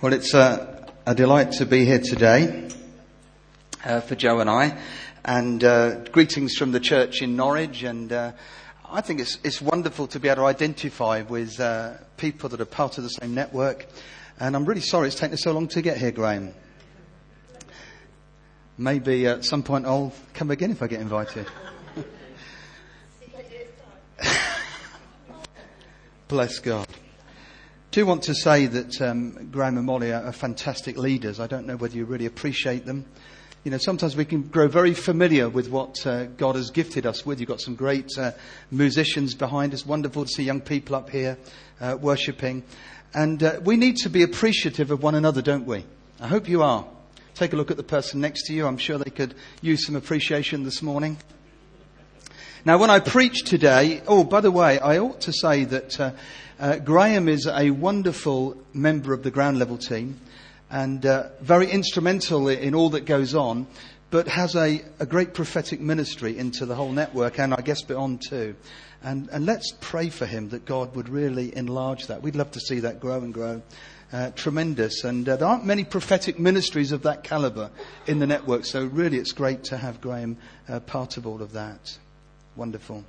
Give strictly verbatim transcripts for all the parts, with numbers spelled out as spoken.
Well, it's a, a delight to be here today uh, for Joe and I, and uh, greetings from the church in Norwich. And uh, I think it's it's wonderful to be able to identify with uh, people that are part of the same network. And I'm really sorry it's taken so long to get here, Graham. Maybe at some point I'll come again if I get invited. Bless God. I do want to say that um, Graham and Molly are, are fantastic leaders. I don't know whether you really appreciate them. You know, sometimes we can grow very familiar with what uh, God has gifted us with. You've got some great uh, musicians behind us. Wonderful to see young people up here uh, worshipping. And uh, we need to be appreciative of one another, don't we? I hope you are. Take a look at the person next to you. I'm sure they could use some appreciation this morning. Now, when I preach today, oh, by the way, I ought to say that uh, uh, Graham is a wonderful member of the ground level team and uh, very instrumental in all that goes on, but has a, a great prophetic ministry into the whole network and I guess beyond too. And, and let's pray for him that God would really enlarge that. We'd love to see that grow and grow. Uh, tremendous. And uh, there aren't many prophetic ministries of that calibre in the network, so really it's great to have Graham uh, part of all of that. Wonderful.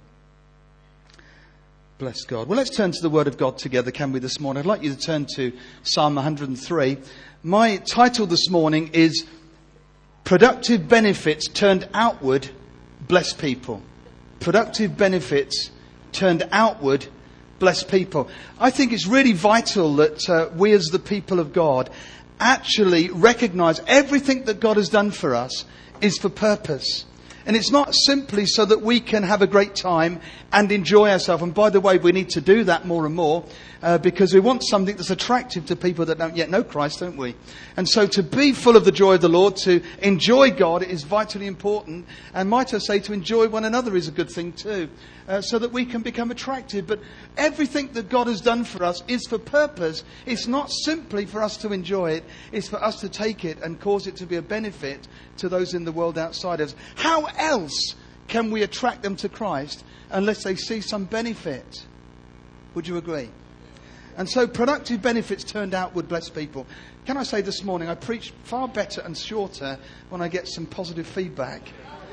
Bless God. Well, let's turn to the Word of God together, can we, this morning? I'd like you to turn to Psalm one hundred three. My title this morning is Productive Benefits Turned Outward, Bless People. Productive Benefits Turned Outward, Bless People. I think it's really vital that uh, we as the people of God actually recognise everything that God has done for us is for purpose. And it's not simply so that we can have a great time and enjoy ourselves. And by the way, we need to do that more and more uh, because we want something that's attractive to people that don't yet know Christ, don't we? And so to be full of the joy of the Lord, to enjoy God is vitally important. And might I say, to enjoy one another is a good thing too, uh, so that we can become attractive. But everything that God has done for us is for purpose. It's not simply for us to enjoy it. It's for us to take it and cause it to be a benefit to those in the world outside us. How else can we attract them to Christ unless they see some benefit? Would you agree? And so productive benefits turned outward, bless people. Can I say this morning, I preach far better and shorter when I get some positive feedback.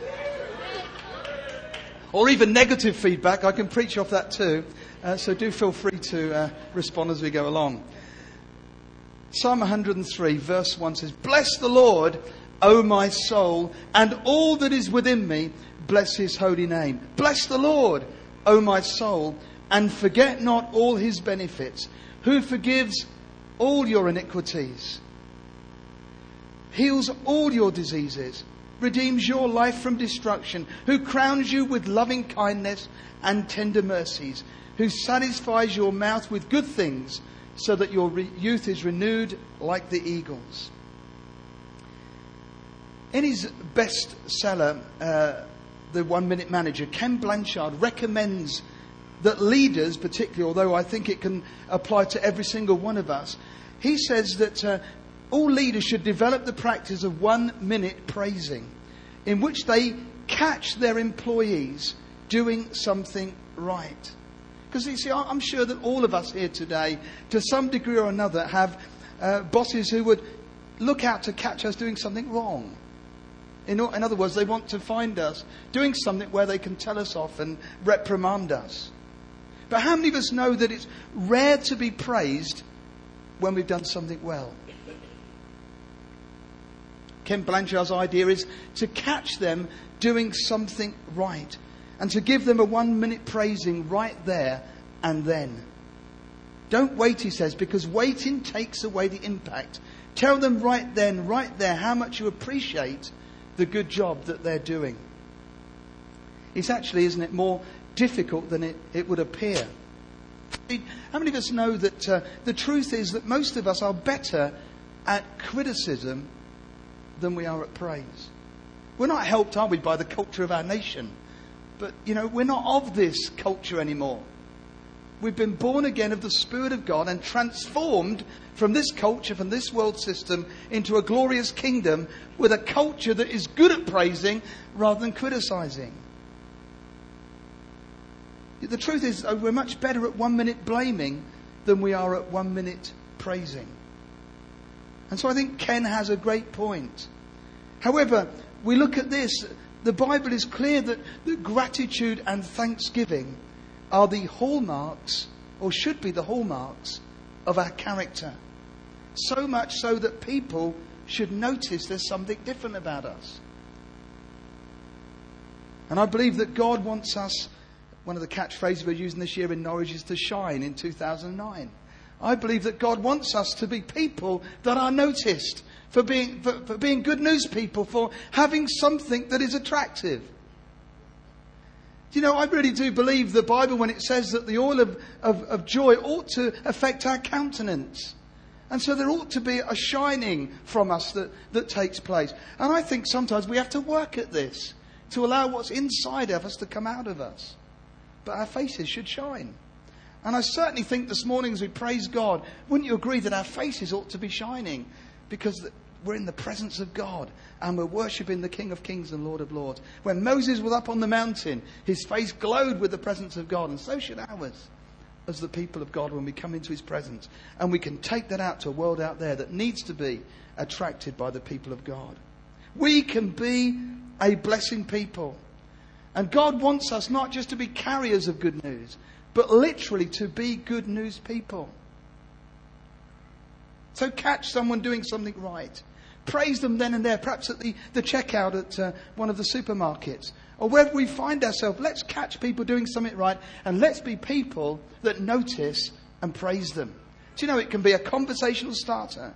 Or even negative feedback, I can preach off that too. Uh, so do feel free to uh, respond as we go along. Psalm one hundred three verse one says, Bless the Lord, O my soul, and all that is within me, bless his holy name. Bless the Lord, O my soul, and forget not all his benefits, who forgives all your iniquities, heals all your diseases, redeems your life from destruction, who crowns you with loving kindness and tender mercies, who satisfies your mouth with good things, so that your re- youth is renewed like the eagles. In his bestseller, uh, The One Minute Manager, Ken Blanchard recommends that leaders, particularly, although I think it can apply to every single one of us, he says that uh, all leaders should develop the practice of one minute praising, in which they catch their employees doing something right. Because you see, I'm sure that all of us here today, to some degree or another, have uh, bosses who would look out to catch us doing something wrong. In, in other words, they want to find us doing something where they can tell us off and reprimand us. But how many of us know that it's rare to be praised when we've done something well? Ken Blanchard's idea is to catch them doing something right and to give them a one minute praising right there and then. Don't wait, he says, because waiting takes away the impact. Tell them right then, right there, how much you appreciate the good job that they're doing. It's actually, isn't it, more difficult than it, it would appear. How many of us know that uh, the truth is that most of us are better at criticism than we are at praise? We're not helped, are we, by the culture of our nation? But, you know, we're not of this culture anymore. We've been born again of the Spirit of God and transformed from this culture, from this world system, into a glorious kingdom with a culture that is good at praising rather than criticising. The truth is, we're much better at one minute blaming than we are at one minute praising. And so I think Ken has a great point. However, we look at this. The Bible is clear that, that gratitude and thanksgiving are the hallmarks, or should be the hallmarks, of our character. So much so that people should notice there's something different about us. And I believe that God wants us, one of the catchphrases we're using this year in Norwich is to shine in two thousand nine. I believe that God wants us to be people that are noticed for being, for, for being good news people, for having something that is attractive. Do you know, I really do believe the Bible when it says that the oil of, of, of joy ought to affect our countenance. And so there ought to be a shining from us that, that takes place. And I think sometimes we have to work at this to allow what's inside of us to come out of us. But our faces should shine. And I certainly think this morning as we praise God, wouldn't you agree that our faces ought to be shining? Because we're in the presence of God and we're worshipping the King of Kings and Lord of Lords. When Moses was up on the mountain, his face glowed with the presence of God, and so should ours as the people of God when we come into his presence. And we can take that out to a world out there that needs to be attracted by the people of God. We can be a blessing people. And God wants us not just to be carriers of good news, but literally to be good news people. So catch someone doing something right. Praise them then and there, perhaps at the, the checkout at uh, one of the supermarkets. Or wherever we find ourselves, let's catch people doing something right. And let's be people that notice and praise them. Do you know, it can be a conversational starter.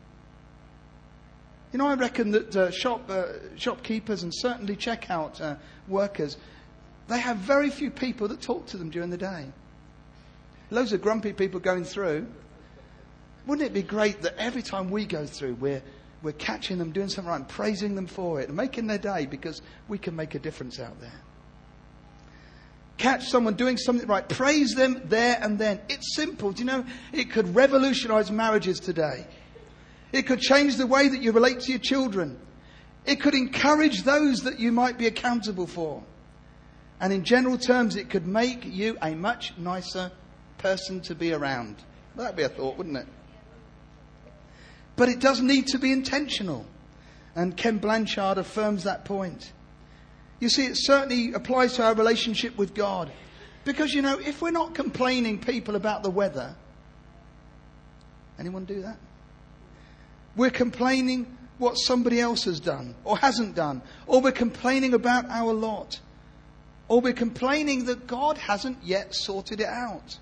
You know, I reckon that uh, shop uh, shopkeepers and certainly checkout uh, workers, they have very few people that talk to them during the day. Loads of grumpy people going through. Wouldn't it be great that every time we go through, we're, we're catching them doing something right and praising them for it and making their day, because we can make a difference out there. Catch someone doing something right. Praise them there and then. It's simple. Do you know, it could revolutionise marriages today. It could change the way that you relate to your children. It could encourage those that you might be accountable for. And in general terms, it could make you a much nicer person to be around. Well, that'd be a thought, wouldn't it? But it does need to be intentional. And Ken Blanchard affirms that point. You see, it certainly applies to our relationship with God. Because, you know, if we're not complaining people about the weather, anyone do that? We're complaining what somebody else has done or hasn't done. Or we're complaining about our lot. Or we're complaining that God hasn't yet sorted it out.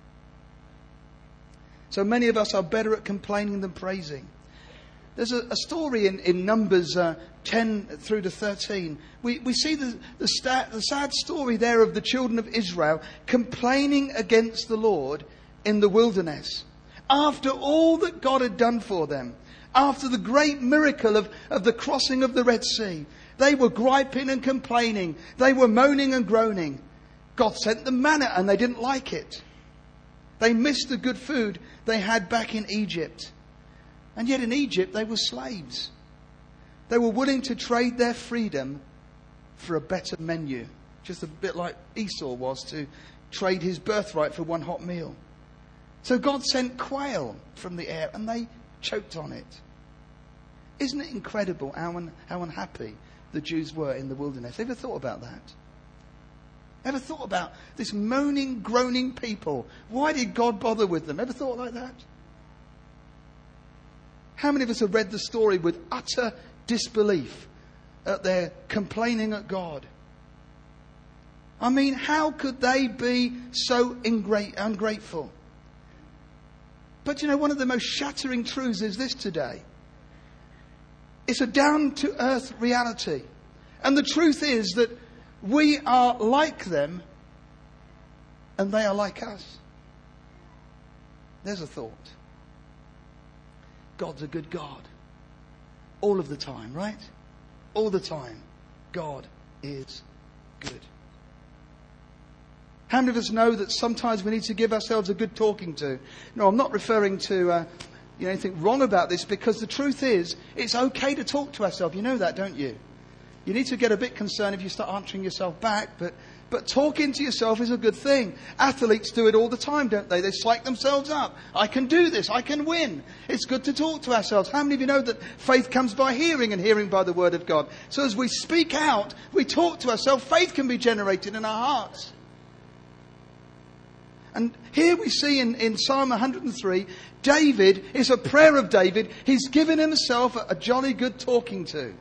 So many of us are better at complaining than praising. There's a, a story in, in Numbers uh, ten through to thirteen. We, we see the, the, sta- the sad story there of the children of Israel complaining against the Lord in the wilderness. After all that God had done for them. After the great miracle of, of the crossing of the Red Sea. They were griping and complaining. They were moaning and groaning. God sent them manna and they didn't like it. They missed the good food they had back in Egypt. And yet in Egypt they were slaves. They were willing to trade their freedom for a better menu. Just a bit like Esau was to trade his birthright for one hot meal. So God sent quail from the air and they choked on it. Isn't it incredible how, un- how unhappy the Jews were in the wilderness? Ever thought about that? Ever thought about this moaning, groaning people? Why did God bother with them? Ever thought like that? How many of us have read the story with utter disbelief at their complaining at God? I mean, how could they be so ingra- ungrateful? But you know, one of the most shattering truths is this today. It's a down-to-earth reality. And the truth is that we are like them and they are like us. There's a thought. God's a good God. All of the time, right? All the time. God is good. How many of us know that sometimes we need to give ourselves a good talking to? No, I'm not referring to uh, you know, anything wrong about this, because the truth is, it's okay to talk to ourselves. You know that, don't you? You need to get a bit concerned if you start answering yourself back, but But talking to yourself is a good thing. Athletes do it all the time, don't they? They psych themselves up. I can do this. I can win. It's good to talk to ourselves. How many of you know that faith comes by hearing and hearing by the word of God? So as we speak out, we talk to ourselves, faith can be generated in our hearts. And here we see in, in Psalm one hundred and three, David, it's a prayer of David. He's given himself a, a jolly good talking to.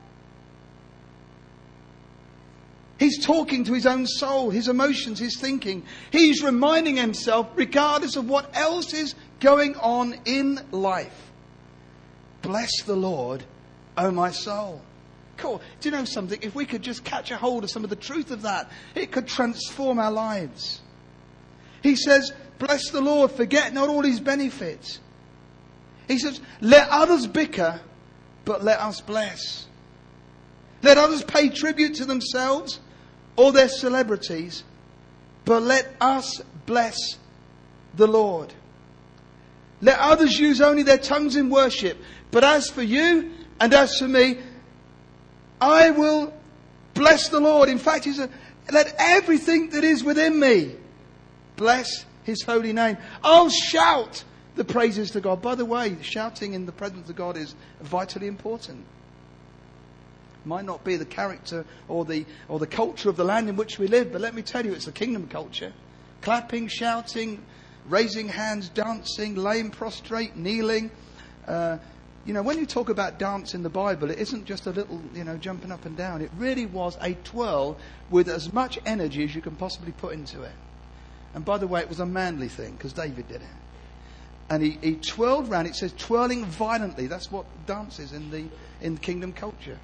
He's talking to his own soul, his emotions, his thinking. He's reminding himself, regardless of what else is going on in life, bless the Lord, O my soul. Cool. Do you know something? If we could just catch a hold of some of the truth of that, it could transform our lives. He says, bless the Lord, forget not all his benefits. He says, let others bicker, but let us bless. Let others pay tribute to themselves or their celebrities, but let us bless the Lord. Let others use only their tongues in worship, but as for you and as for me, I will bless the Lord. In fact, he said, let everything that is within me bless his holy name. I'll shout the praises to God. By the way, shouting in the presence of God is vitally important. Might not be the character or the or the culture of the land in which we live, but let me tell you, it's the kingdom culture. Clapping, shouting, raising hands, dancing, laying prostrate, kneeling. Uh, you know, when you talk about dance in the Bible, it isn't just a little, you know, jumping up and down. It really was a twirl with as much energy as you can possibly put into it. And by the way, it was a manly thing because David did it. And he, he twirled round. It says twirling violently. That's what dance is in the in kingdom culture.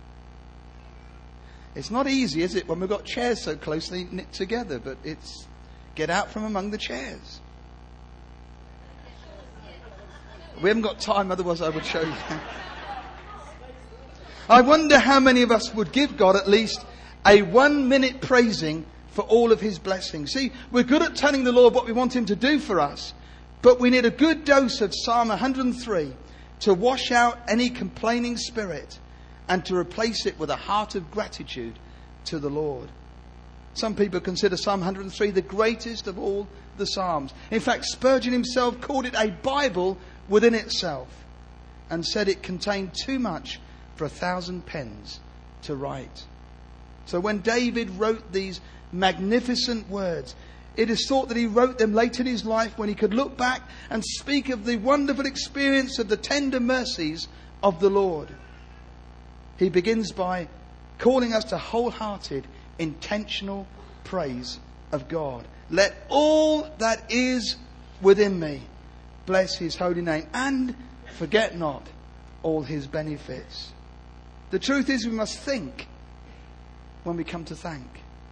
It's not easy, is it, when we've got chairs so closely knit together, but it's get out from among the chairs. We haven't got time, otherwise I would show you. I wonder how many of us would give God at least a one minute praising for all of his blessings. See, we're good at telling the Lord what we want him to do for us, but we need a good dose of Psalm one hundred and three to wash out any complaining spirit and to replace it with a heart of gratitude to the Lord. Some people consider Psalm one hundred and three the greatest of all the Psalms. In fact, Spurgeon himself called it a Bible within itself and said it contained too much for a thousand pens to write. So when David wrote these magnificent words, it is thought that he wrote them late in his life when he could look back and speak of the wonderful experience of the tender mercies of the Lord. He begins by calling us to wholehearted, intentional praise of God. Let all that is within me bless his holy name, and forget not all his benefits. The truth is, we must think when we come to thank.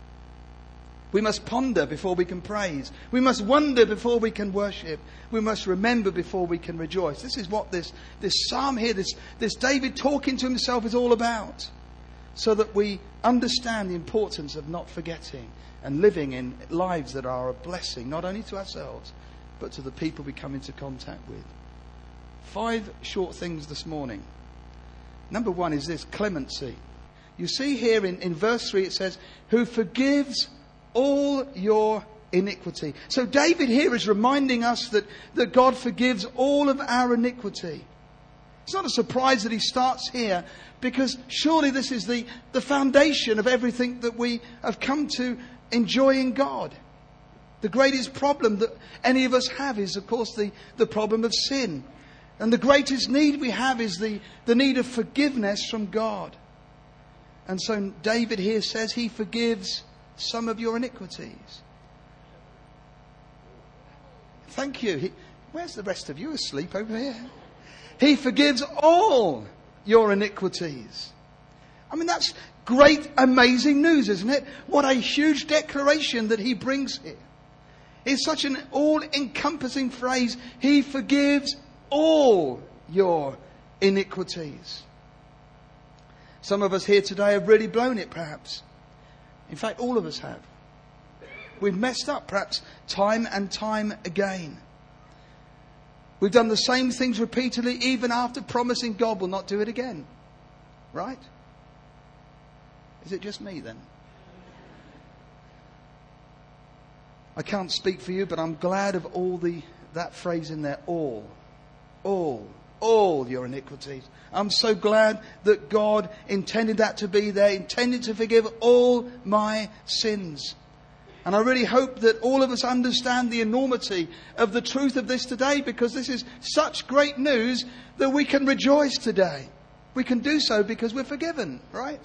We must ponder before we can praise. We must wonder before we can worship. We must remember before we can rejoice. This is what this, this psalm here, this, this David talking to himself is all about. So that we understand the importance of not forgetting and living in lives that are a blessing, not only to ourselves, but to the people we come into contact with. Five short things this morning. Number one is this, clemency. You see here in, in verse three it says, who forgives all your iniquity. So David here is reminding us that, that God forgives all of our iniquity. It's not a surprise that he starts here, because surely this is the, the foundation of everything that we have come to enjoy in God. The greatest problem that any of us have is, of course, the, the problem of sin. And the greatest need we have is the, the need of forgiveness from God. And so David here says he forgives some of your iniquities. Thank you. He, where's the rest of you asleep over here? He forgives all your iniquities. I mean, that's great, amazing news, isn't it? What a huge declaration that he brings here. It's such an all-encompassing phrase. He forgives all your iniquities. Some of us here today have really blown it, perhaps. In fact, all of us have. We've messed up, perhaps, time and time again. We've done the same things repeatedly, even after promising God will not do it again. Right? Is it just me then? I can't speak for you, but I'm glad of all the, that phrase in there, all. All. All your iniquities. I'm so glad that God intended that to be there, intended to forgive all my sins. And I really hope that all of us understand the enormity of the truth of this today, because this is such great news that we can rejoice today. We can do so because we're forgiven, right?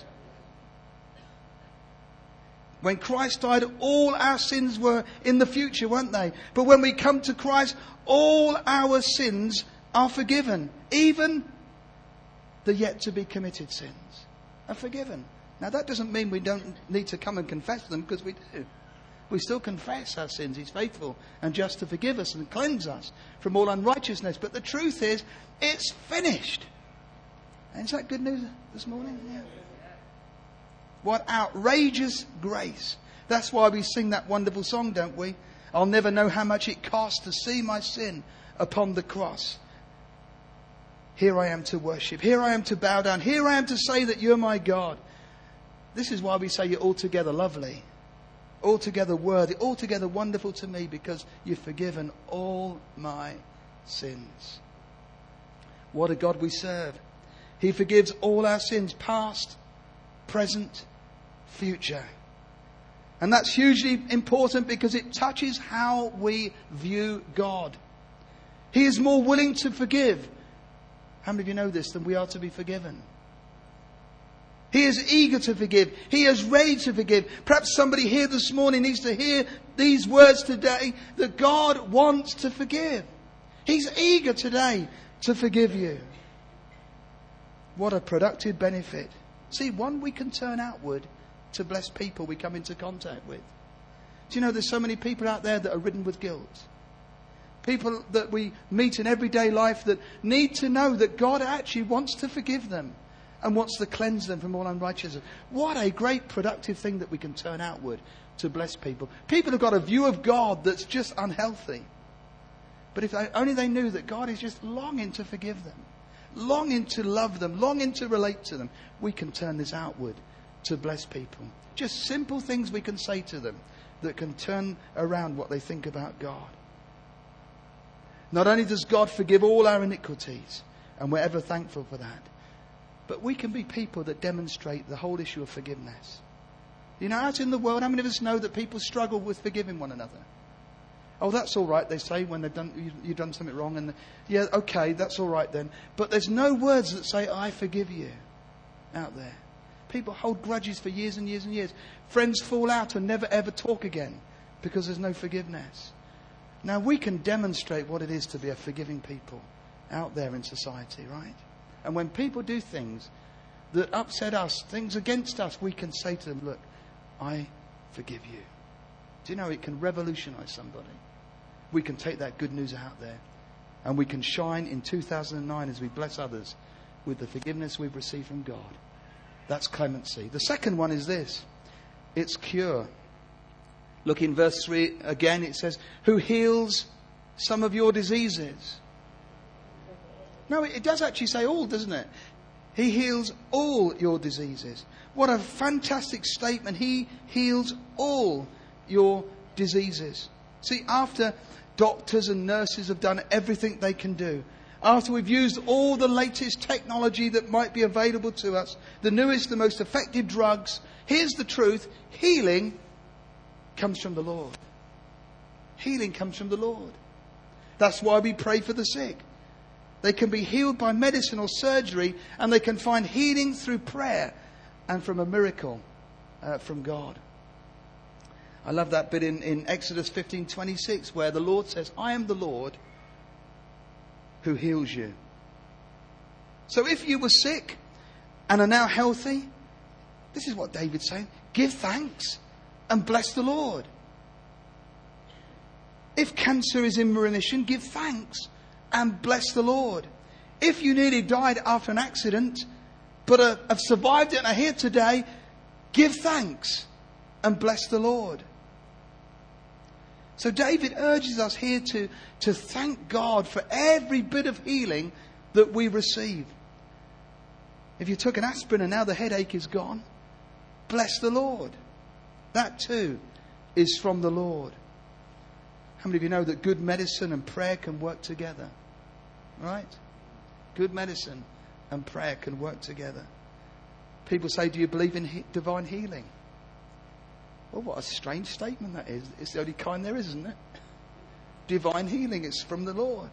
When Christ died, all our sins were in the future, weren't they? But when we come to Christ, all our sins are forgiven. Even the yet to be committed sins are forgiven. Now that doesn't mean we don't need to come and confess them, because we do. We still confess our sins. He's faithful and just to forgive us and cleanse us from all unrighteousness. But the truth is, it's finished. And is that good news this morning? Yeah. What outrageous grace. That's why we sing that wonderful song, don't we? I'll never know how much it cost to see my sin upon the cross. Here I am to worship. Here I am to bow down. Here I am to say that you're my God. This is why we say you're altogether lovely, altogether worthy, altogether wonderful to me, because you've forgiven all my sins. What a God we serve. He forgives all our sins, past, present, future. And that's hugely important because it touches how we view God. He is more willing to forgive. How many of you know this? Than we are to be forgiven. He is eager to forgive. He is ready to forgive. Perhaps somebody here this morning needs to hear these words today, that God wants to forgive. He's eager today to forgive you. What a productive benefit. See, one, we can turn outward to bless people we come into contact with. Do you know there's so many people out there that are ridden with guilt? People that we meet in everyday life that need to know that God actually wants to forgive them and wants to cleanse them from all unrighteousness. What a great productive thing that we can turn outward to bless people. People have got a view of God that's just unhealthy. But if they, only they knew that God is just longing to forgive them, longing to love them, longing to relate to them, we can turn this outward to bless people. Just simple things we can say to them that can turn around what they think about God. Not only does God forgive all our iniquities, and we're ever thankful for that, but we can be people that demonstrate the whole issue of forgiveness. You know, out in the world, how many of us know that people struggle with forgiving one another? Oh, that's all right, they say, when they've done, you've done something wrong. And yeah, okay, that's all right then. But there's no words that say, I forgive you, out there. People hold grudges for years and years and years. Friends fall out and never ever talk again because there's no forgiveness. Now, we can demonstrate what it is to be a forgiving people out there in society, right? And when people do things that upset us, things against us, we can say to them, look, I forgive you. Do you know it can revolutionize somebody? We can take that good news out there and we can shine in two thousand nine as we bless others with the forgiveness we've received from God. That's clemency. The second one is this. It's cure. Look in verse three again. It says, who heals some of your diseases. No, it does actually say all, doesn't it? He heals all your diseases. What a fantastic statement. He heals all your diseases. See, after doctors and nurses have done everything they can do, after we've used all the latest technology that might be available to us, the newest, the most effective drugs, here's the truth. Healing comes from the Lord. Healing comes from the Lord. That's why we pray for the sick. They can be healed by medicine or surgery, and they can find healing through prayer and from a miracle uh, from God. I love that bit in, in Exodus fifteen twenty-six where the Lord says, I am the Lord who heals you. So if you were sick and are now healthy, this is what David's saying. Give thanks and bless the Lord. If cancer is in remission, give thanks and bless the Lord. If you nearly died after an accident, but uh, have survived it and are here today, give thanks and bless the Lord. So David urges us here to, to thank God for every bit of healing that we receive. If you took an aspirin and now the headache is gone, bless the Lord. That too is from the Lord. How many of you know that good medicine and prayer can work together? Right? Good medicine and prayer can work together. People say, do you believe in he- divine healing? Well, what a strange statement that is. It's the only kind there is, isn't it? Divine healing, it's from the Lord.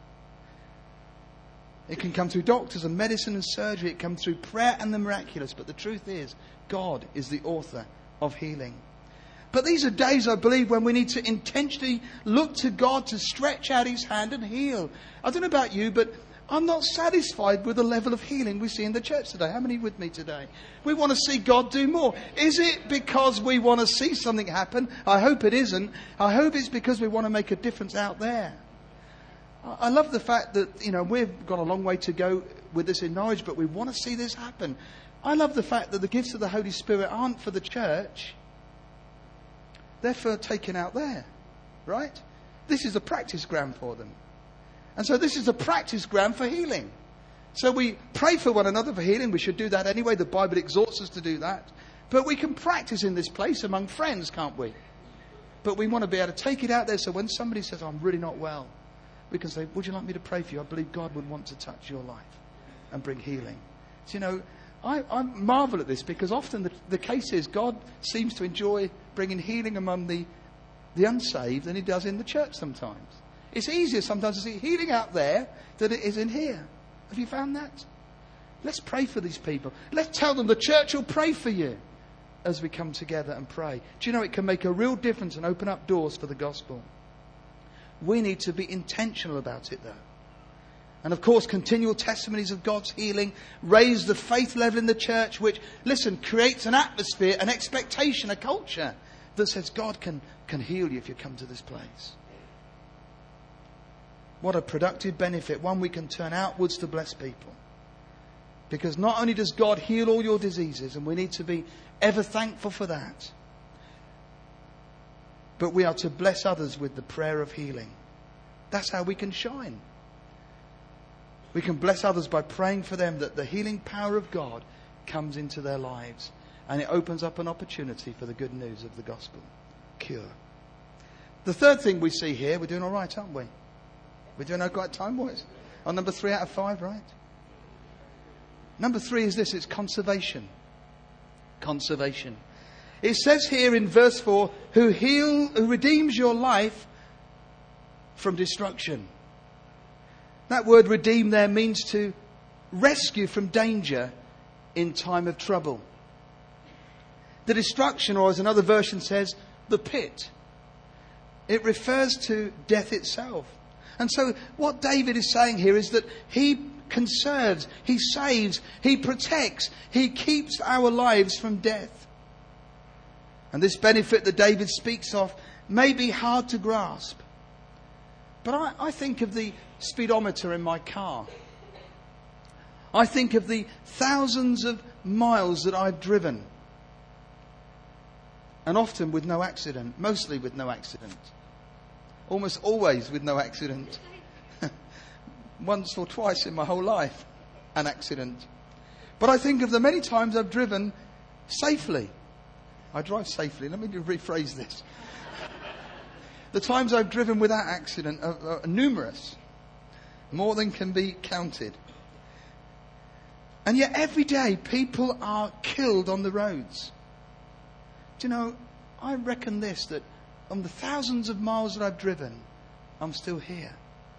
It can come through doctors and medicine and surgery. It comes through prayer and the miraculous. But the truth is, God is the author of healing. But these are days, I believe, when we need to intentionally look to God to stretch out His hand and heal. I don't know about you, but I'm not satisfied with the level of healing we see in the church today. How many with me today? We want to see God do more. Is it because we want to see something happen? I hope it isn't. I hope it's because we want to make a difference out there. I love the fact that, you know, we've got a long way to go with this in Norwich, but we want to see this happen. I love the fact that the gifts of the Holy Spirit aren't for the church. They're for taking out there. Right? This is a practice ground for them. And so this is a practice ground for healing. So we pray for one another for healing. We should do that anyway. The Bible exhorts us to do that. But we can practice in this place among friends, can't we? But we want to be able to take it out there so when somebody says, oh, I'm really not well, we can say, would you like me to pray for you? I believe God would want to touch your life and bring healing. So, you know, I, I marvel at this because often the, the case is God seems to enjoy bringing healing among the, the unsaved than He does in the church sometimes. It's easier sometimes to see healing out there than it is in here. Have you found that? Let's pray for these people. Let's tell them the church will pray for you as we come together and pray. Do you know it can make a real difference and open up doors for the gospel? We need to be intentional about it though. And of course, continual testimonies of God's healing raise the faith level in the church, which, listen, creates an atmosphere, an expectation, a culture that says God can, can heal you if you come to this place. What a productive benefit. One we can turn outwards to bless people. Because not only does God heal all your diseases, and we need to be ever thankful for that, but we are to bless others with the prayer of healing. That's how we can shine. We can bless others by praying for them that the healing power of God comes into their lives. And it opens up an opportunity for the good news of the gospel. Cure. The third thing we see here, we're doing all right, aren't we? We're doing okay time, boys. On number three out of five, right? Number three is this, it's conservation. Conservation. It says here in verse four, who heal, who redeems your life from destruction. That word redeem there means to rescue from danger in time of trouble. The destruction, or as another version says, the pit. It refers to death itself. And so what David is saying here is that he conserves, he saves, he protects, he keeps our lives from death. And this benefit that David speaks of may be hard to grasp. But I, I think of the speedometer in my car. I think of the thousands of miles that I've driven. And often with no accident, mostly with no accident. Almost always with no accident. Once or twice in my whole life, an accident. But I think of the many times I've driven safely. I drive safely. Let me rephrase this. The times I've driven without accident are, are numerous. More than can be counted. And yet every day people are killed on the roads. Do you know, I reckon this, that on the thousands of miles that I've driven, I'm still here.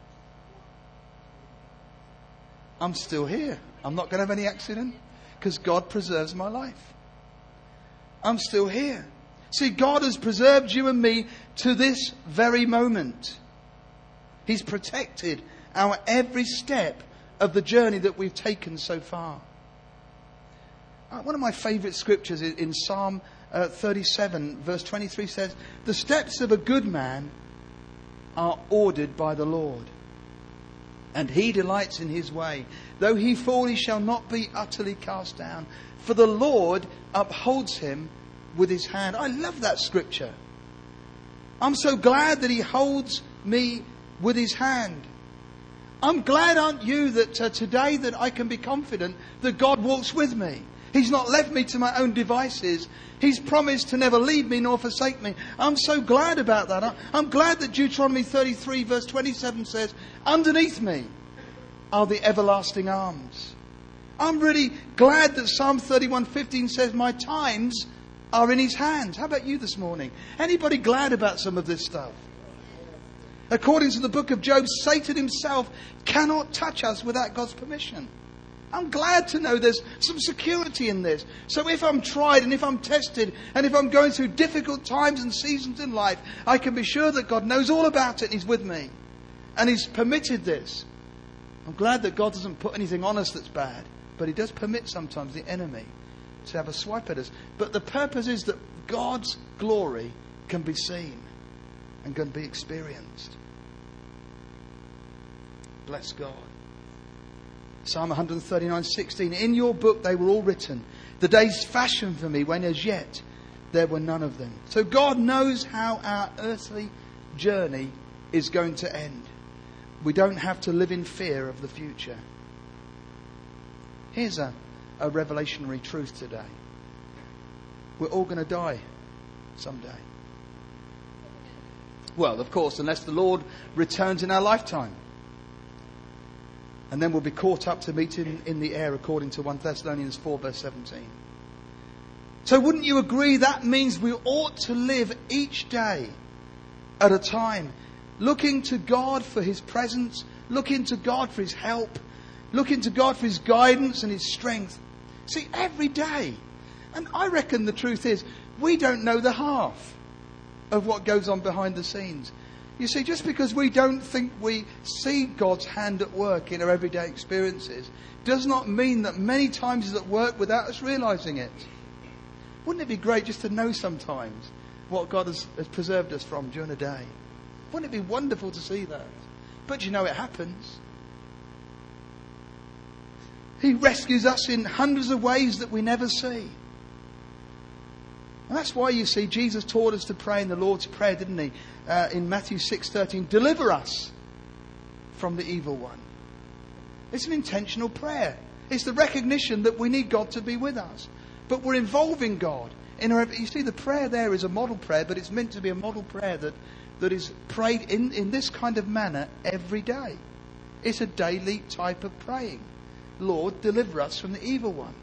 I'm still here. I'm not going to have any accident because God preserves my life. I'm still here. See, God has preserved you and me to this very moment. He's protected our every step of the journey that we've taken so far. One of my favourite scriptures in Psalm uh, thirty-seven, verse twenty-three says, the steps of a good man are ordered by the Lord, and he delights in his way. Though he fall, he shall not be utterly cast down, for the Lord upholds him with his hand. I love that scripture. I'm so glad that he holds me with his hand. I'm glad, aren't you, that uh, today that I can be confident that God walks with me. He's not left me to my own devices. He's promised to never leave me nor forsake me. I'm so glad about that. I'm glad that Deuteronomy thirty-three verse twenty-seven says, underneath me are the everlasting arms. I'm really glad that Psalm thirty-one fifteen says, my times are in his hands. How about you this morning? Anybody glad about some of this stuff? According to the book of Job, Satan himself cannot touch us without God's permission. I'm glad to know there's some security in this. So if I'm tried and if I'm tested and if I'm going through difficult times and seasons in life, I can be sure that God knows all about it and He's with me. And He's permitted this. I'm glad that God doesn't put anything on us that's bad. But He does permit sometimes the enemy to have a swipe at us. But the purpose is that God's glory can be seen and can be experienced. Bless God. Psalm one thirty-nine sixteen. In your book they were all written, the days fashioned for me when as yet there were none of them. So God knows how our earthly journey is going to end. We don't have to live in fear of the future. Here's a, a revelationary truth today. We're all going to die someday. Well, of course, unless the Lord returns in our lifetime. And then we'll be caught up to meet Him in the air, according to First Thessalonians four verse seventeen. So wouldn't you agree that means we ought to live each day at a time, looking to God for His presence, looking to God for His help, looking to God for His guidance and His strength. See, every day. And I reckon the truth is, we don't know the half of what goes on behind the scenes. You see, just because we don't think we see God's hand at work in our everyday experiences does not mean that many times He's at work without us realising it. Wouldn't it be great just to know sometimes what God has, has preserved us from during a day? Wouldn't it be wonderful to see that? But you know it happens. He rescues us in hundreds of ways that we never see. And that's why, you see, Jesus taught us to pray in the Lord's Prayer, didn't He? Uh, in Matthew six thirteen, deliver us from the evil one. It's an intentional prayer. It's the recognition that we need God to be with us. But we're involving God. In our, you see, the prayer there is a model prayer, but it's meant to be a model prayer that, that is prayed in, in this kind of manner every day. It's a daily type of praying. Lord, deliver us from the evil one.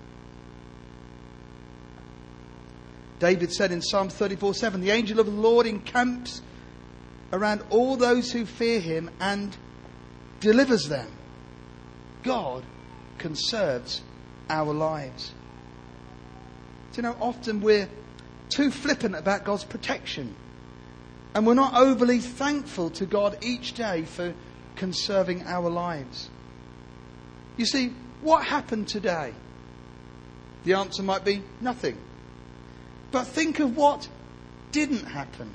David said in Psalm thirty-four seven, the angel of the Lord encamps around all those who fear Him and delivers them. God conserves our lives. Do you know, often we're too flippant about God's protection. And we're not overly thankful to God each day for conserving our lives. You see, what happened today? The answer might be nothing. But think of what didn't happen.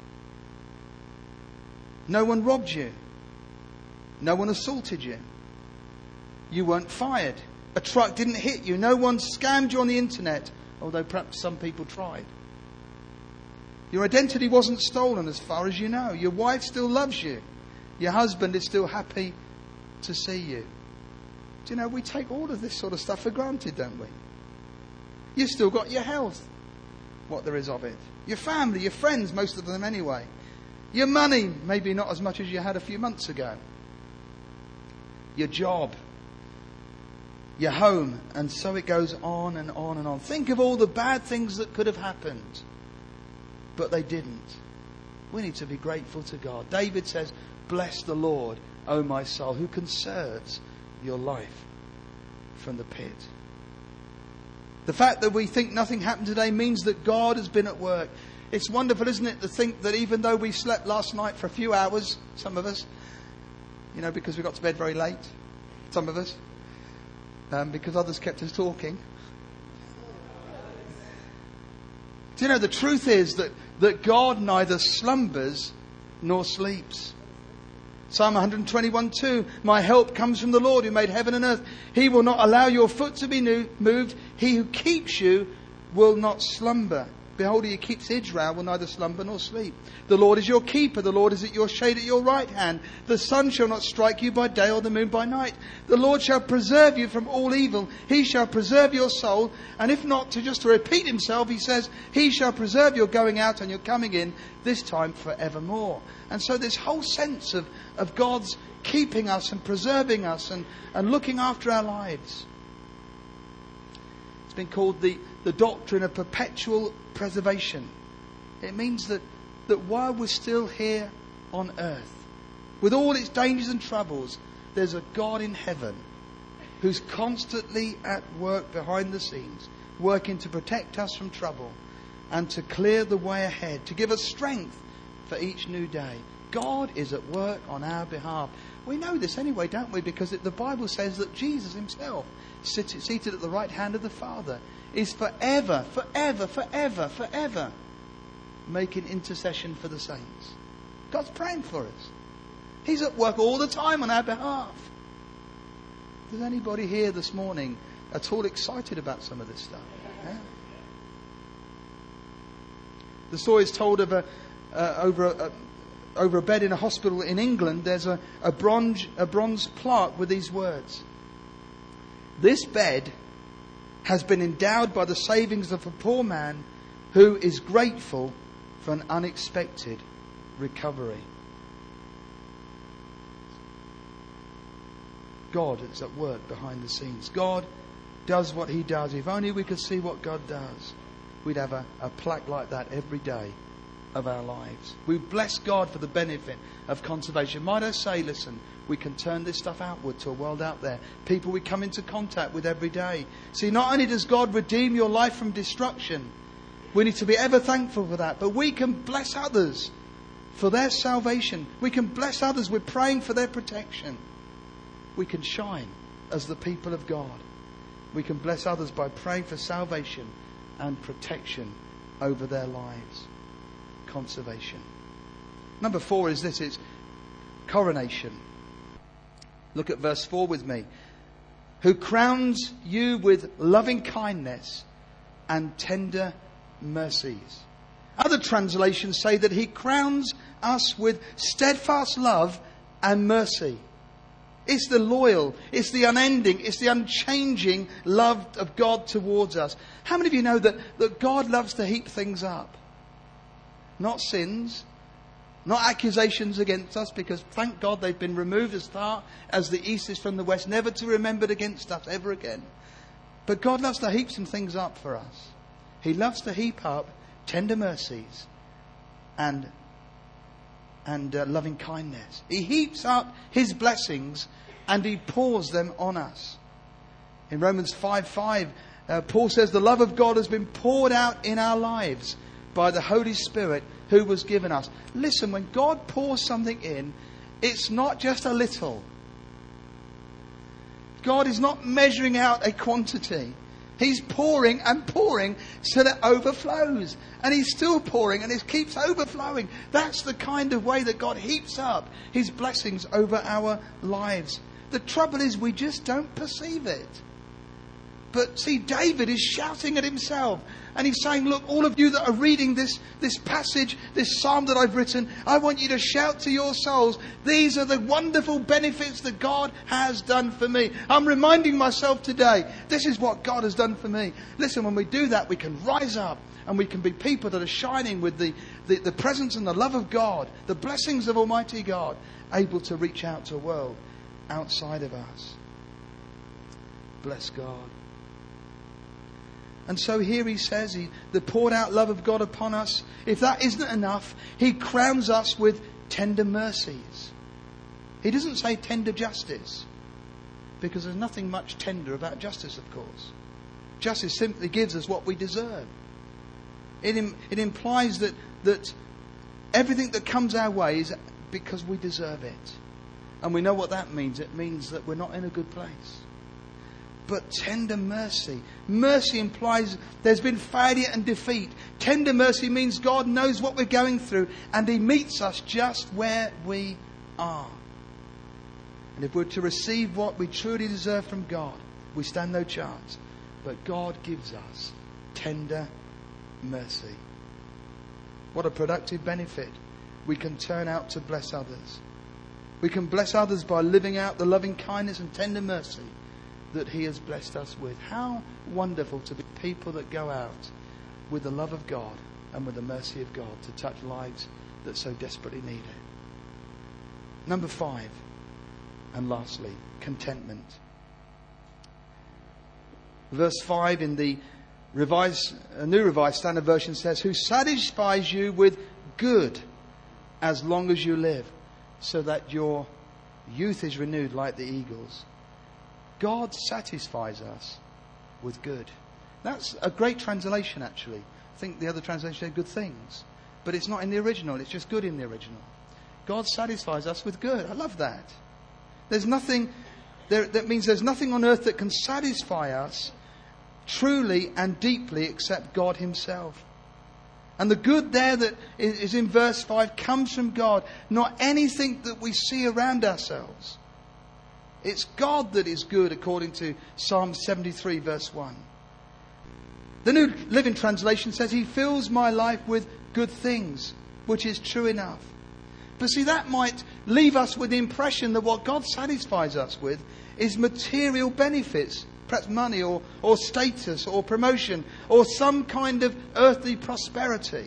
No one robbed you. No one assaulted you. You weren't fired. A truck didn't hit you. No one scammed you on the internet, although perhaps some people tried. Your identity wasn't stolen as far as you know. Your wife still loves you. Your husband is still happy to see you. Do you know, we take all of this sort of stuff for granted, don't we? You've still got your health, what there is of it. Your family, your friends, most of them anyway. Your money, maybe not as much as you had a few months ago. Your job. Your home. And so it goes on and on and on. Think of all the bad things that could have happened. But they didn't. We need to be grateful to God. David says, bless the Lord, O my soul, who conserves your life from the pit. The fact that we think nothing happened today means that God has been at work. It's wonderful, isn't it, to think that even though we slept last night for a few hours, some of us, you know, because we got to bed very late, some of us, um, because others kept us talking. Do you know, the truth is that, that God neither slumbers nor sleeps. Psalm one twenty-one two, my help comes from the Lord who made heaven and earth. He will not allow your foot to be moved. He who keeps you will not slumber. Behold, he keeps Israel, will neither slumber nor sleep. The Lord is your keeper. The Lord is at your shade at your right hand. The sun shall not strike you by day or the moon by night. The Lord shall preserve you from all evil. He shall preserve your soul. And if not, to just to repeat himself, he says, he shall preserve your going out and your coming in, this time forevermore. And so this whole sense of, of God's keeping us and preserving us and, and looking after our lives. It's been called the, the doctrine of perpetual preservation. It means that, that while we're still here on earth, with all its dangers and troubles, there's a God in heaven who's constantly at work behind the scenes, working to protect us from trouble and to clear the way ahead, to give us strength for each new day. God is at work on our behalf. We know this anyway, don't we? Because it, the Bible says that Jesus himself, seated, seated at the right hand of the Father, is forever, forever, forever, forever making intercession for the saints. God's praying for us. He's at work all the time on our behalf. Is anybody here this morning at all excited about some of this stuff? Yeah. The story is told of a, uh, over a, a over a bed in a hospital in England. There's a, a bronze a bronze plaque with these words: "This bed has been endowed by the savings of a poor man who is grateful for an unexpected recovery." God is at work behind the scenes. God does what he does. If only we could see what God does, we'd have a, a plaque like that every day of our lives. We bless God for the benefit of conservation. Might I say, listen, we can turn this stuff outward to a world out there. People we come into contact with every day. See, not only does God redeem your life from destruction, we need to be ever thankful for that, but we can bless others for their salvation. We can bless others with praying for their protection. We can shine as the people of God. We can bless others by praying for salvation and protection over their lives. Conservation. Number four is this, it's coronation. Look at verse four with me. Who crowns you with loving kindness and tender mercies. Other translations say that he crowns us with steadfast love and mercy. It's the loyal, it's the unending, it's the unchanging love of God towards us. How many of you know that, that God loves to heap things up? Not sins, not accusations against us, because thank God they've been removed as far as the east is from the west, never to be remembered against us ever again. But God loves to heap some things up for us. He loves to heap up tender mercies and and uh, loving kindness. He heaps up his blessings and he pours them on us. In Romans five five, uh, Paul says the love of God has been poured out in our lives by the Holy Spirit who was given us. Listen, when God pours something in, it's not just a little. God is not measuring out a quantity. He's pouring and pouring so that it overflows. And he's still pouring and it keeps overflowing. That's the kind of way that God heaps up his blessings over our lives. The trouble is we just don't perceive it. But see, David is shouting at himself. And he's saying, look, all of you that are reading this, this passage, this psalm that I've written, I want you to shout to your souls, these are the wonderful benefits that God has done for me. I'm reminding myself today, this is what God has done for me. Listen, when we do that, we can rise up and we can be people that are shining with the, the, the presence and the love of God, the blessings of Almighty God, able to reach out to a world outside of us. Bless God. And so here he says, he, the poured out love of God upon us. If that isn't enough, he crowns us with tender mercies. He doesn't say tender justice, because there's nothing much tender about justice, of course. Justice simply gives us what we deserve. It, im, it implies that, that everything that comes our way is because we deserve it. And we know what that means. It means that we're not in a good place. But tender mercy. Mercy implies there's been failure and defeat. Tender mercy means God knows what we're going through and he meets us just where we are. And if we're to receive what we truly deserve from God, we stand no chance. But God gives us tender mercy. What a productive benefit. We can turn out to bless others. We can bless others by living out the loving kindness and tender mercy that He has blessed us with. How wonderful to be people that go out with the love of God and with the mercy of God to touch lives that so desperately need it. Number five, and lastly, contentment. Verse five in the revised, uh, New Revised Standard Version says, who satisfies you with good as long as you live, so that your youth is renewed like the eagles. God satisfies us with good. That's a great translation, actually. I think the other translation said good things. But it's not in the original. It's just good in the original. God satisfies us with good. I love that. There's nothing, there, that means there's nothing on earth that can satisfy us truly and deeply except God Himself. And the good there that is in verse five comes from God, not anything that we see around ourselves. It's God that is good, according to Psalm seventy-three, verse one. The New Living Translation says, He fills my life with good things, which is true enough. But see, that might leave us with the impression that what God satisfies us with is material benefits, perhaps money or, or status or promotion or some kind of earthly prosperity.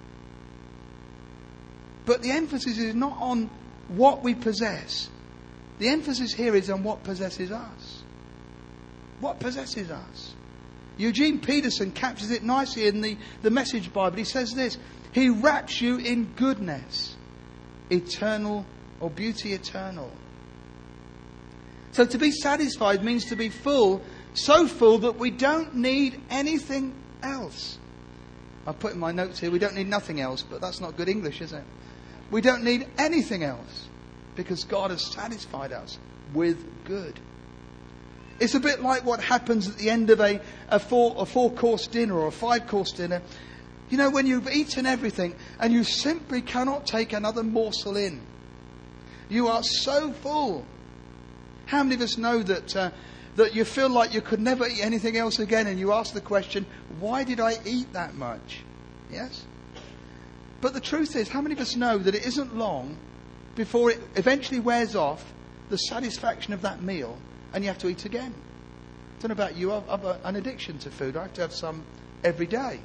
But the emphasis is not on what we possess. The emphasis here is on what possesses us. What possesses us? Eugene Peterson captures it nicely in the, the Message Bible. He says this, He wraps you in goodness, eternal or beauty eternal. So to be satisfied means to be full, so full that we don't need anything else. I've put in my notes here, we don't need nothing else, but that's not good English, is it? We don't need anything else because God has satisfied us with good. It's a bit like what happens at the end of a, a, four, a four-course dinner or a five-course dinner. You know, when you've eaten everything and you simply cannot take another morsel in. You are so full. How many of us know that uh, that you feel like you could never eat anything else again, and you ask the question, why did I eat that much? Yes? But the truth is, how many of us know that it isn't long before it eventually wears off the satisfaction of that meal and you have to eat again? I don't know about you, I've, I've an addiction to food. I have to have some every day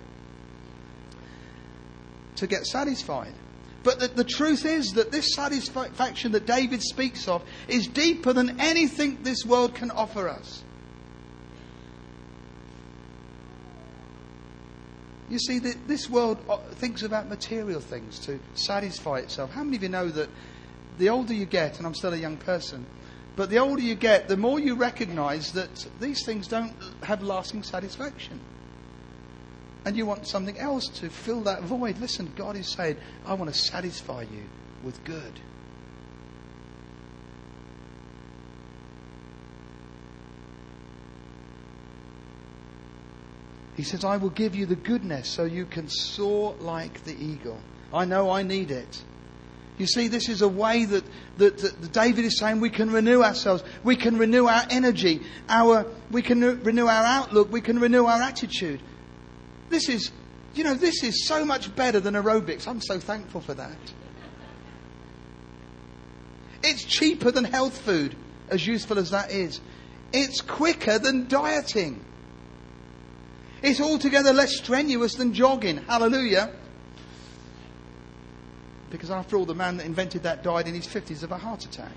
to get satisfied. But the, the truth is that this satisfaction that David speaks of is deeper than anything this world can offer us. You see, the, this world thinks about material things to satisfy itself. How many of you know that the older you get, and I'm still a young person, but the older you get, the more you recognise that these things don't have lasting satisfaction. And you want something else to fill that void. Listen, God is saying, I want to satisfy you with good. He says, I will give you the goodness so you can soar like the eagle. I know I need it. You see, this is a way that, that, that David is saying we can renew ourselves. We can renew our energy. Our, we can renew our outlook. We can renew our attitude. This is, you know, this is so much better than aerobics. I'm so thankful for that. It's cheaper than health food, as useful as that is. It's quicker than dieting. It's altogether less strenuous than jogging. Hallelujah. Because after all, the man that invented that died in his fifties of a heart attack.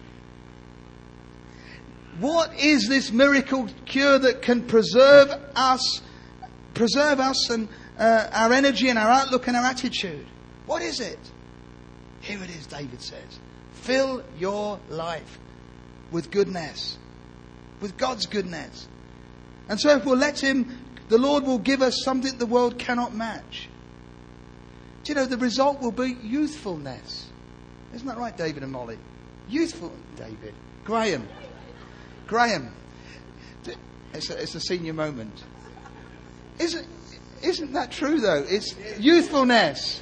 What is this miracle cure that can preserve us, preserve us and uh, our energy and our outlook and our attitude? What is it? Here it is, David says. Fill your life with goodness, with God's goodness. And so if we'll let Him, the Lord will give us something the world cannot match. Do you know, the result will be youthfulness. Isn't that right, David and Molly? Youthful, David. Graham. Graham. It's a, it's a senior moment. Isn't, isn't that true, though? It's youthfulness.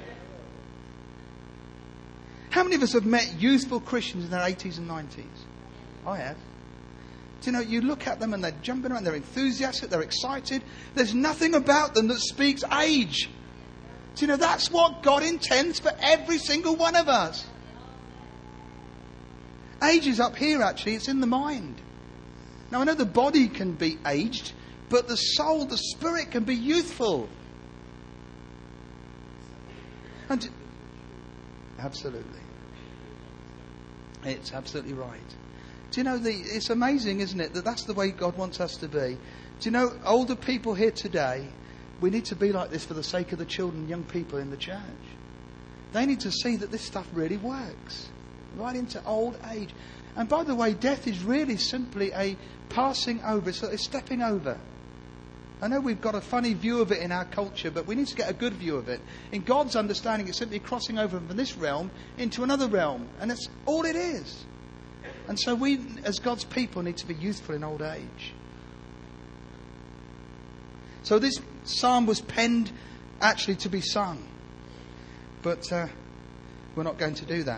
How many of us have met youthful Christians in their eighties and nineties? I have. Do you know, you look at them and they're jumping around, they're enthusiastic, they're excited. There's nothing about them that speaks age. Do you know that's what God intends for every single one of us? Age is up here actually, it's in the mind. Now I know the body can be aged, but the soul, the spirit can be youthful. And absolutely. It's absolutely right. Do you know, the, it's amazing, isn't it, that that's the way God wants us to be. Do you know, older people here today, we need to be like this for the sake of the children and young people in the church. They need to see that this stuff really works. Right into old age. And by the way, death is really simply a passing over. It's a stepping over. I know we've got a funny view of it in our culture, but we need to get a good view of it. In God's understanding, it's simply crossing over from this realm into another realm. And that's all it is. And so we, as God's people, need to be youthful in old age. So this psalm was penned actually to be sung. But uh, we're not going to do that.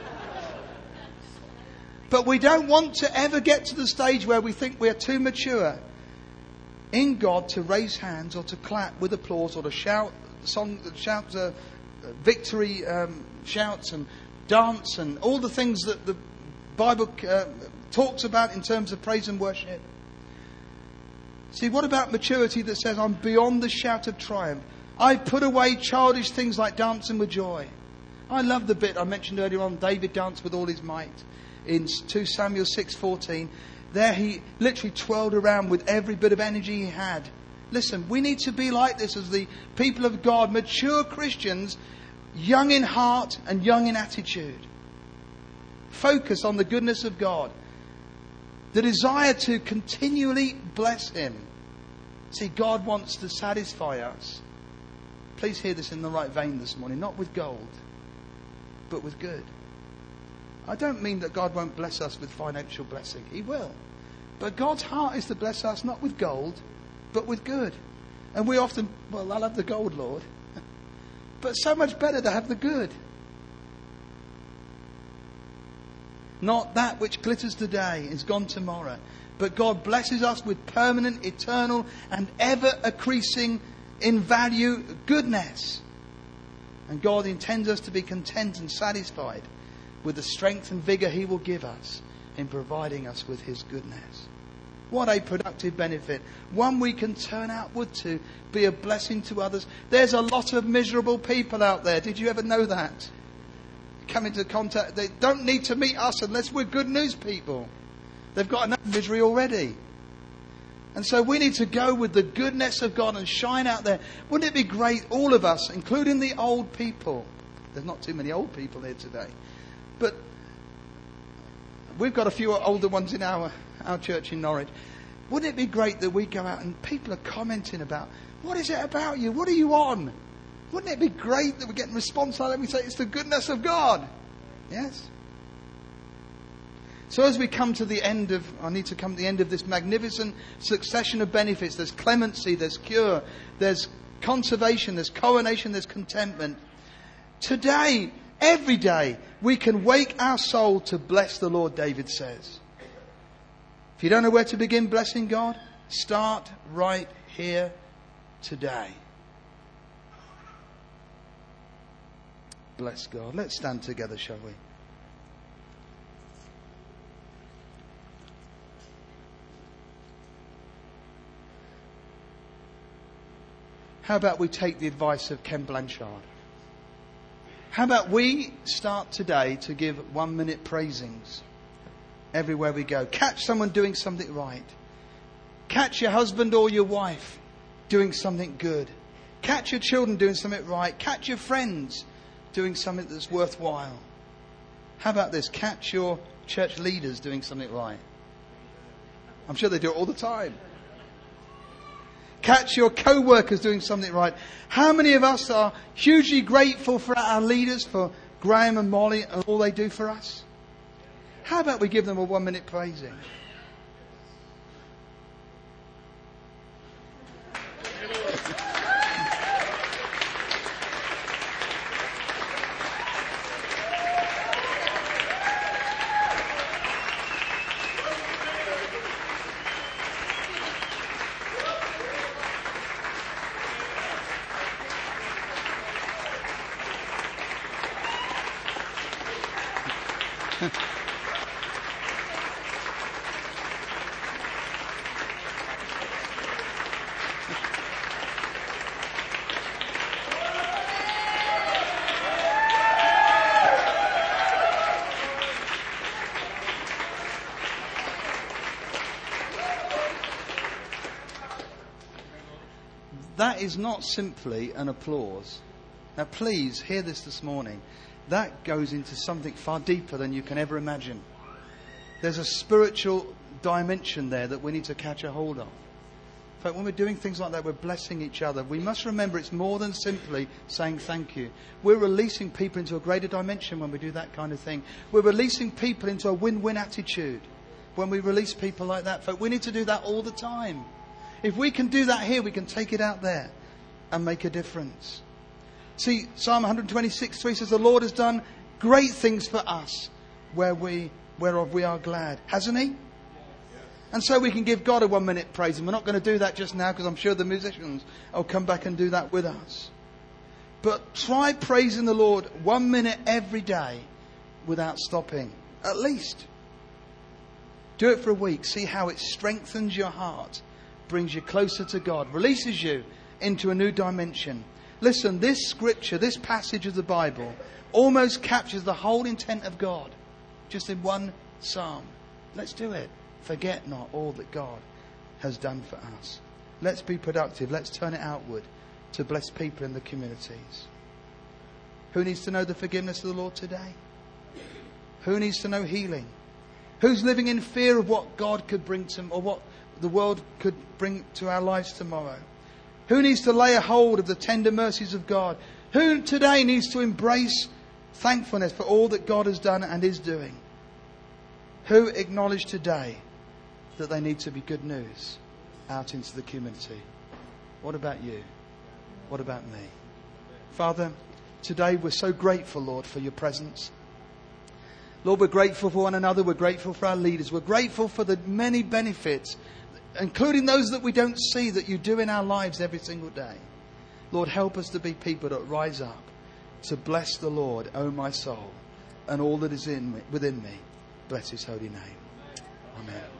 But we don't want to ever get to the stage where we think we're too mature in God to raise hands or to clap with applause or to shout song, shout uh, victory um, shouts and dance and all the things that the Bible uh, talks about in terms of praise and worship. See, what about maturity that says, I'm beyond the shout of triumph. I've put away childish things like dancing with joy. I love the bit I mentioned earlier on, David danced with all his might. In two Samuel six fourteen, there he literally twirled around with every bit of energy he had. Listen, we need to be like this as the people of God, mature Christians, young in heart and young in attitude. Focus on the goodness of God. The desire to continually bless Him. See, God wants to satisfy us. Please hear this in the right vein this morning. Not with gold, but with good. I don't mean that God won't bless us with financial blessing. He will. But God's heart is to bless us not with gold, but with good. And we often, well, I'll have the gold, Lord. But so much better to have the good. Not that which glitters today is gone tomorrow. But God blesses us with permanent, eternal, and ever increasing in value goodness. And God intends us to be content and satisfied with the strength and vigour He will give us in providing us with His goodness. What a productive benefit. One we can turn outward to, be a blessing to others. There's a lot of miserable people out there. Did you ever know that? Come into contact. They don't need to meet us unless we're good news people. They've got enough misery already. And so we need to go with the goodness of God and shine out there. Wouldn't it be great, all of us, including the old people? There's not too many old people here today. But we've got a few older ones in our, our church in Norwich. Wouldn't it be great that we go out and people are commenting about, what is it about you? What are you on? Wouldn't it be great that we're getting response like that? We say, it's the goodness of God. Yes? So as we come to the end of, I need to come to the end of this magnificent succession of benefits. There's clemency, there's cure, there's conservation, there's coronation, there's contentment. Today, every day, we can wake our soul to bless the Lord, David says. If you don't know where to begin blessing God, start right here today. Bless God. Let's stand together, shall we? How about we take the advice of Ken Blanchard? How about we start today to give one minute praisings everywhere we go? Catch someone doing something right. Catch your husband or your wife doing something good. Catch your children doing something right. Catch your friends doing something that's worthwhile. How about this? Catch your church leaders doing something right. I'm sure they do it all the time. Catch your co-workers doing something right. How many of us are hugely grateful for our leaders, for Graham and Molly and all they do for us? How about we give them a one minute praising? That is not simply an applause. Now please hear this this morning. That goes into something far deeper than you can ever imagine. There's a spiritual dimension there that we need to catch a hold of. In fact, when we're doing things like that, we're blessing each other. We must remember it's more than simply saying thank you. We're releasing people into a greater dimension when we do that kind of thing. We're releasing people into a win-win attitude when we release people like that. In fact, we need to do that all the time. If we can do that here, we can take it out there and make a difference. See, Psalm one twenty-six three says, the Lord has done great things for us where we, whereof we are glad. Hasn't he? And so we can give God a one minute praise. And we're not going to do that just now because I'm sure the musicians will come back and do that with us. But try praising the Lord one minute every day without stopping. At least. Do it for a week. See how it strengthens your heart. Brings you closer to God. Releases you into a new dimension. Listen, this scripture, this passage of the Bible almost captures the whole intent of God. Just in one psalm. Let's do it. Forget not all that God has done for us. Let's be productive. Let's turn it outward to bless people in the communities. Who needs to know the forgiveness of the Lord today? Who needs to know healing? Who's living in fear of what God could bring to, or what the world could bring to our lives tomorrow? Who needs to lay a hold of the tender mercies of God? Who today needs to embrace thankfulness for all that God has done and is doing? Who acknowledge today that they need to be good news out into the community? What about you? What about me? Father, today we're so grateful, Lord, for your presence. Lord, we're grateful for one another. We're grateful for our leaders. We're grateful for the many benefits, including those that we don't see, that you do in our lives every single day. Lord, help us to be people that rise up to bless the Lord, O my soul, and all that is in me, within me. Bless his holy name. Amen.